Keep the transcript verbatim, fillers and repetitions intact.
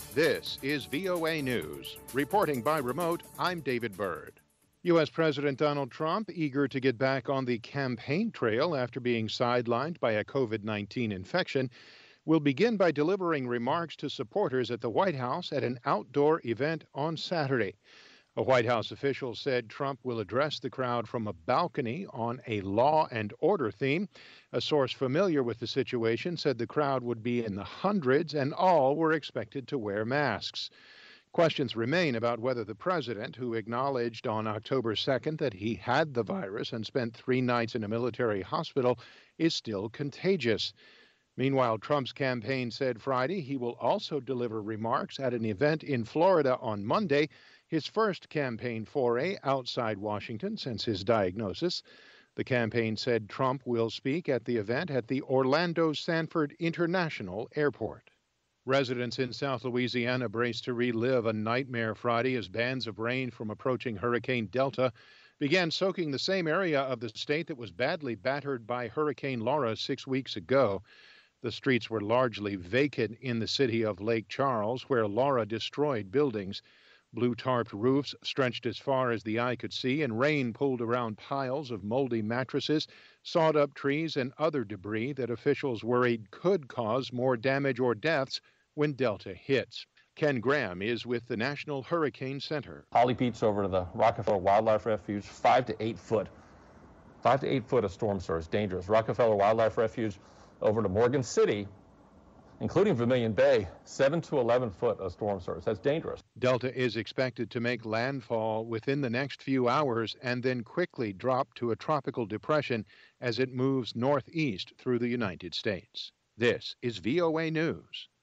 This is V O A News. Reporting by remote, I'm David Byrd. U S. President Donald Trump, eager to get back on the campaign trail after being sidelined by a COVID nineteen infection, will begin by delivering remarks to supporters at the White House at an outdoor event on Saturday. A White House official said Trump will address the crowd from a balcony on a law and order theme. A source familiar with the situation said the crowd would be in the hundreds and all were expected to wear masks. Questions remain about whether the president, who acknowledged on October second that he had the virus and spent three nights in a military hospital, is still contagious. Meanwhile, Trump's campaign said Friday he will also deliver remarks at an event in Florida on Monday, his first campaign foray outside Washington since his diagnosis. The campaign said Trump will speak at the event at the Orlando Sanford International Airport. Residents in South Louisiana brace to relive a nightmare Friday as bands of rain from approaching Hurricane Delta began soaking the same area of the state that was badly battered by Hurricane Laura six weeks ago. The streets were largely vacant in the city of Lake Charles, where Laura destroyed buildings. Blue-tarped roofs stretched as far as the eye could see, and rain pulled around piles of moldy mattresses, sawed-up trees, and other debris that officials worried could cause more damage or deaths when Delta hits. Ken Graham is with the National Hurricane Center. Holly Beach over to the Rockefeller Wildlife Refuge, five to eight foot. Five to eight foot of storm surge, dangerous. Rockefeller Wildlife Refuge over to Morgan City, including Vermilion Bay, seven to eleven foot of storm surge. That's dangerous. Delta is expected to make landfall within the next few hours and then quickly drop to a tropical depression as it moves northeast through the United States. This is V O A News.